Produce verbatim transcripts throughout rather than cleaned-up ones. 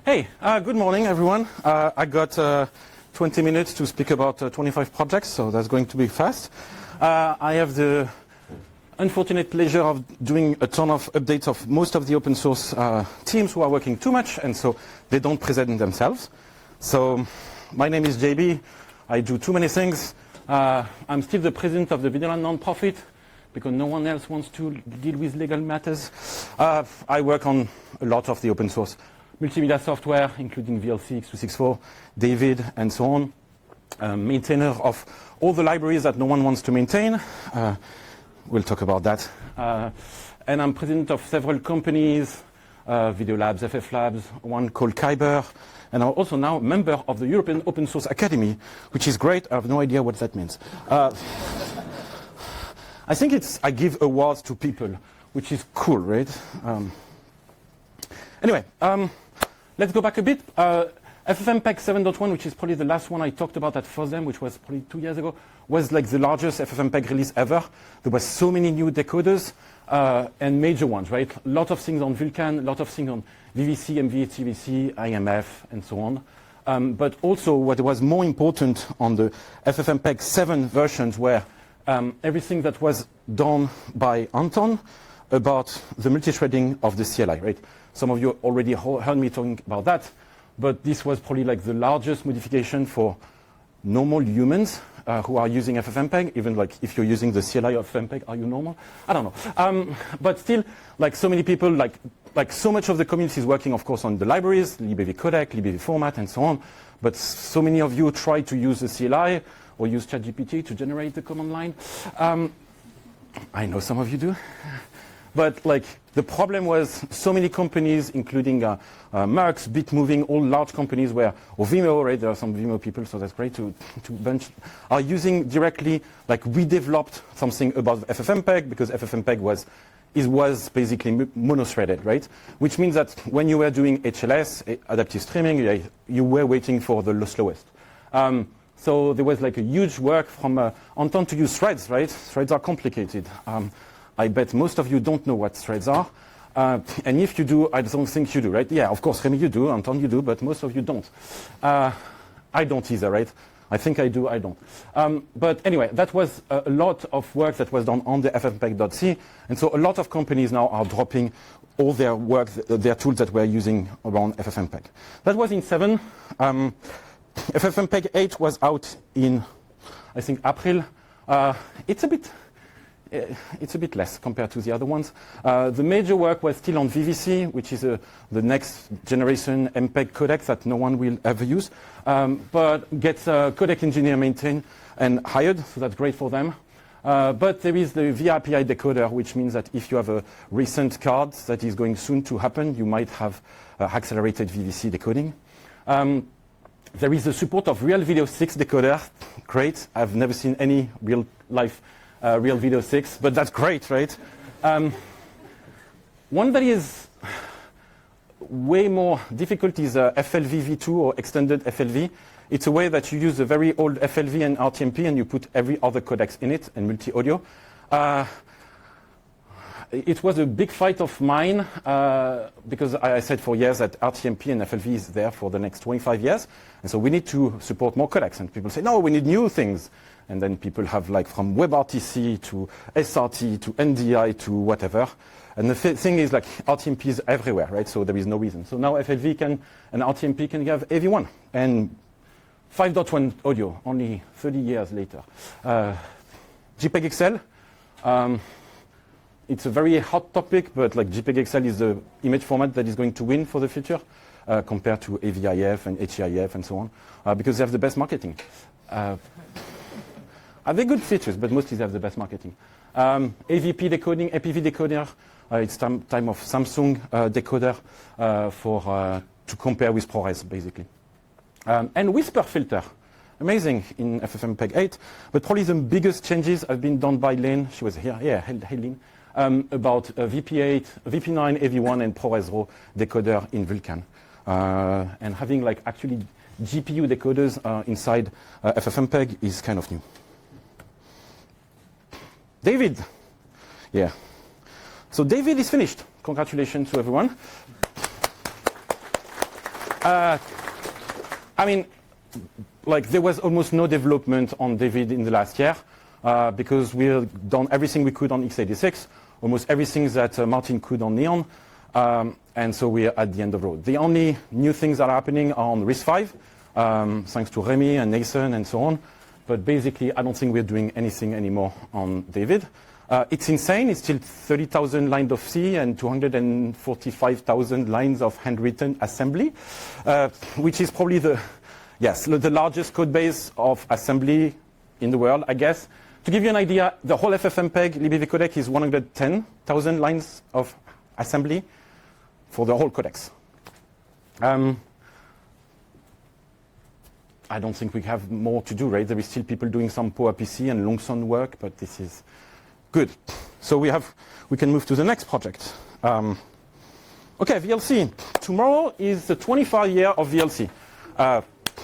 Hey, uh, good morning, everyone. Uh, I got uh, twenty minutes to speak about uh, twenty-five projects, so that's going to be fast. Uh, I have the unfortunate pleasure of doing a ton of updates of most of the open source uh, teams who are working too much, and so they don't present themselves. So my name is J B. I do too many things. Uh, I'm still the president of the Videoland nonprofit because no one else wants to deal with legal matters. Uh, I work on a lot of the open source multimedia software, including V L C, X two sixty-four, David, and so on. Um, maintainer of all the libraries that no one wants to maintain. Uh, we'll talk about that. Uh, and I'm president of several companies, uh, Video Labs, F F Labs, one called Kyber. And I'm also now a member of the European Open Source Academy, which is great. I have no idea what that means. Uh, I think it's, I give awards to people, which is cool, right? Um, anyway, um, let's go back a bit. Uh, FFmpeg seven point one, which is probably the last one I talked about at FOSDEM, which was probably two years ago, was like the largest FFmpeg release ever. There was so many new decoders uh, and major ones, right? A lot of things on Vulkan, a lot of things on V V C, M V H C V C, I M F, and so on. Um, but also what was more important on the FFmpeg seven versions were um, everything that was done by Anton about the multi-threading of the C L I, right? Some of you already heard me talking about that, but this was probably like the largest modification for normal humans uh, who are using FFmpeg, even like if you're using the C L I of FFmpeg, are you normal? I don't know. Um, but still, like so many people, like like so much of the community is working, of course, on the libraries, libv codec, libv format, and so on. But so many of you try to use the C L I or use ChatGPT to generate the command line. Um, I know some of you do. But like the problem was so many companies, including uh, uh, Mux, Bitmoving, all large companies where, or Vimeo, right? There are some Vimeo people, so that's great to, to bunch, are using directly, like we developed something about FFmpeg because FFmpeg was, is, was basically monothreaded, right? Which means that when you were doing H L S, adaptive streaming, you, you were waiting for the slowest. Um, so there was like a huge work from uh, Anton to use threads, right? Threads are complicated. Um, I bet most of you don't know what threads are. Uh, and if you do, I don't think you do, right? Yeah, of course, Remy, you do, Anton, you do, but most of you don't. Uh, I don't either, right? I think I do, I don't. Um, but anyway, that was a, a lot of work that was done on the ffmpeg.c. And so a lot of companies now are dropping all their work, their tools that we're using around FFmpeg. That was in seven. Um, FFmpeg eight was out in, I think, April. Uh, it's a bit... It's a bit less compared to the other ones. Uh, the major work was still on V V C, which is uh, the next generation M P E G codec that no one will ever use, um, but gets a codec engineer maintained and hired, so that's great for them. Uh, but there is the V R P I decoder, which means that if you have a recent card that is going soon to happen, you might have uh, accelerated V V C decoding. Um, there is the support of Real Video six decoder. Great. I've never seen any real life Uh, Real Video six, but that's great, right? Um, one that is way more difficult is uh, F L V v two or extended F L V. It's a way that you use a very old F L V and R T M P and you put every other codecs in it and multi-audio. Uh, it was a big fight of mine uh, because I, I said for years that R T M P and F L V is there for the next twenty-five years. And so we need to support more codecs. And people say, no, we need new things. And then people have like from WebRTC to S R T to N D I to whatever. And the th thing is like R T M P is everywhere, right? So there is no reason. So now F L V can and R T M P can have A V one. And five point one audio, only thirty years later. Uh, JPEG-X L, um, it's a very hot topic, but like JPEG-X L is the image format that is going to win for the future uh, compared to A V I F and H E I F and so on, uh, because they have the best marketing. Uh, Are they good features, but mostly they have the best marketing. Um, A V P decoding, A P V decoder, uh, it's time, time of Samsung uh, decoder uh, for, uh, to compare with ProRes, basically. Um, and Whisper filter, amazing in FFmpeg eight, but probably the biggest changes have been done by Lane, she was here, yeah, hey Lane, um, about uh, V P eight, V P nine, A V one, and ProRes RAW decoder in Vulkan. Uh, and having like actually G P U decoders uh, inside uh, FFmpeg is kind of new. David. Yeah. So David is finished. Congratulations to everyone. Uh, I mean, like there was almost no development on David in the last year uh, because we've done everything we could on x eighty-six, almost everything that uh, Martin could on Neon, um, and so we're at the end of the road. The only new things that are happening are on RISC-V, um, thanks to Remy and Nathan and so on, but basically I don't think we're doing anything anymore on David. Uh, it's insane, it's still thirty thousand lines of C and two hundred forty-five thousand lines of handwritten assembly, uh, which is probably the, yes, the largest code base of assembly in the world, I guess. To give you an idea, the whole F F mpeg libviv codec is one hundred ten thousand lines of assembly for the whole codecs. Um, I don't think we have more to do, right? There is still people doing some PowerPC and Longson work, but this is good. So we have, we can move to the next project. Um, okay, V L C. Tomorrow is the twenty-five year of V L C. Uh,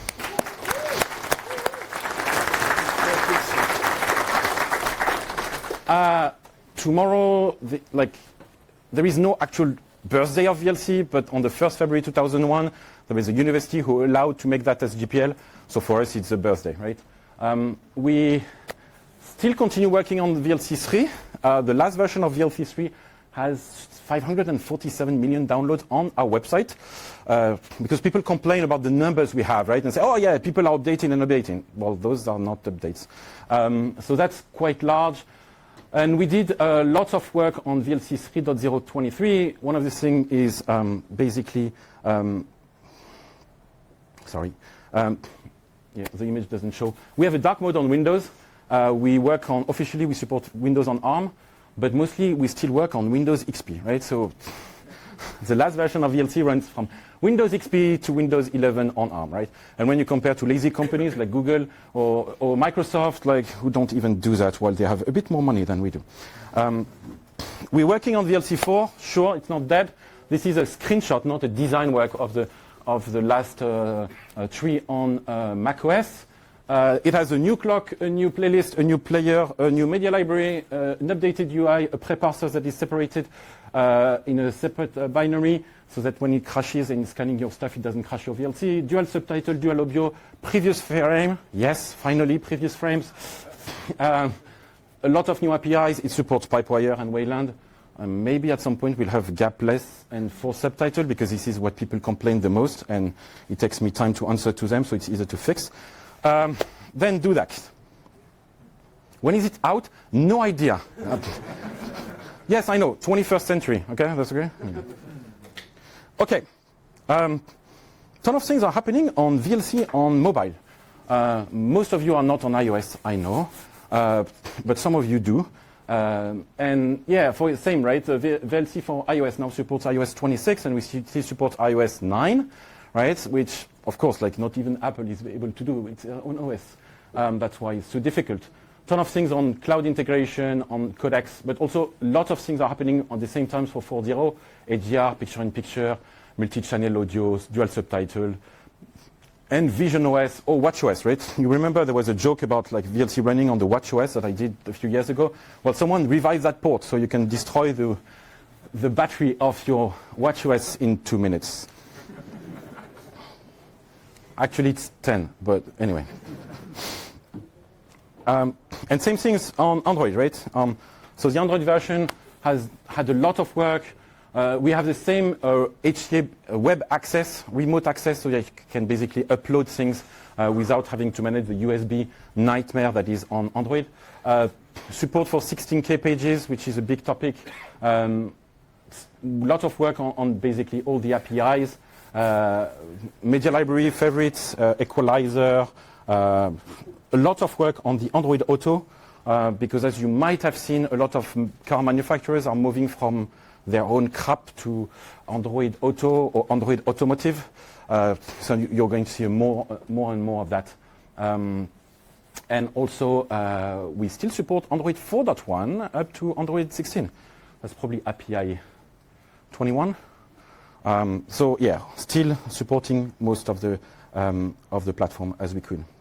uh, tomorrow, the, like, there is no actual birthday of V L C, but on the first of February two thousand one, there is a university who allowed to make that as G P L. So for us, it's a birthday, right? Um, we still continue working on V L C three. Uh, the last version of V L C three has five hundred forty-seven million downloads on our website uh, because people complain about the numbers we have, right? And say, oh yeah, people are updating and updating. Well, those are not updates. Um, so that's quite large. And we did uh, lots of work on V L C three point zero point twenty-three. One of the things is um, basically, um, sorry, um, yeah, the image doesn't show. We have a dark mode on Windows. Uh, we work on, officially we support Windows on ARM, but mostly we still work on Windows X P, right? So the last version of V L C runs from Windows X P to Windows eleven on ARM, right? And when you compare to lazy companies like Google or, or Microsoft, like who don't even do that while they have a bit more money than we do. Um, we're working on V L C four, sure, it's not dead. This is a screenshot, not a design work of the, of the last uh, uh, tree on uh, macOS. Uh, it has a new clock, a new playlist, a new player, a new media library, uh, an updated U I, a preparser that is separated uh, in a separate uh, binary so that when it crashes and scanning your stuff, it doesn't crash your V L C. Dual subtitle, dual audio, previous frame. Yes, finally, previous frames. uh, a lot of new A P Is. It supports Pipewire and Wayland. Um, maybe at some point we'll have gapless and full subtitle because this is what people complain the most and it takes me time to answer to them, so it's easier to fix. Um, then do that. When is it out? No idea. Yes, I know, twenty-first century. Okay, that's okay. Okay, um, ton of things are happening on V L C on mobile. Uh, most of you are not on iOS, I know, uh, but some of you do. Um, and yeah, for the same, right? Uh, V L C for iOS now supports iOS twenty-six, and we still support iOS nine, right? Which of course, like not even Apple is able to do its own O S. Um, that's why it's so difficult. Ton of things on cloud integration, on codecs, but also lots of things are happening at the same time for four point zero, H D R, picture-in-picture, multi-channel audio, dual subtitle, and Vision O S or WatchOS, right? You remember there was a joke about like V L C running on the WatchOS that I did a few years ago? Well, someone revived that port so you can destroy the, the battery of your WatchOS in two minutes. Actually, it's ten, but anyway. Um, and same things on Android, right? Um, so the Android version has had a lot of work. Uh, we have the same uh, H T A web access, remote access, so that you can basically upload things uh, without having to manage the U S B nightmare that is on Android. Uh, support for sixteen K pages, which is a big topic. Um, a lot of work on, on basically all the A P Is. Uh, media library, favorites, uh, equalizer, uh, a lot of work on the Android Auto, uh, because as you might have seen, a lot of car manufacturers are moving from their own crap to Android Auto or Android Automotive. Uh, so you're going to see more, uh, more and more of that. Um, and also, uh, we still support Android four point one up to Android sixteen. That's probably A P I twenty-one. Um, so yeah, still supporting most of the um, of the platform as we could.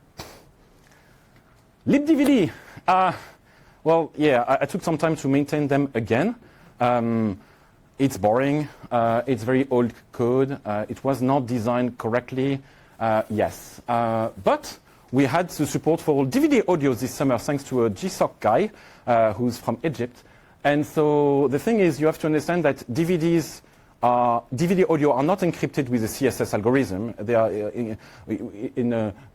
libdvd. Uh, well, yeah, I, I took some time to maintain them again. Um, it's boring, uh, it's very old code, uh, it was not designed correctly, uh, yes. Uh, but we had the support for D V D audio this summer thanks to a G S O C guy uh, who's from Egypt. And so the thing is, you have to understand that D V Ds Uh, D V D audio are not encrypted with a C S S algorithm. They are uh, in, in a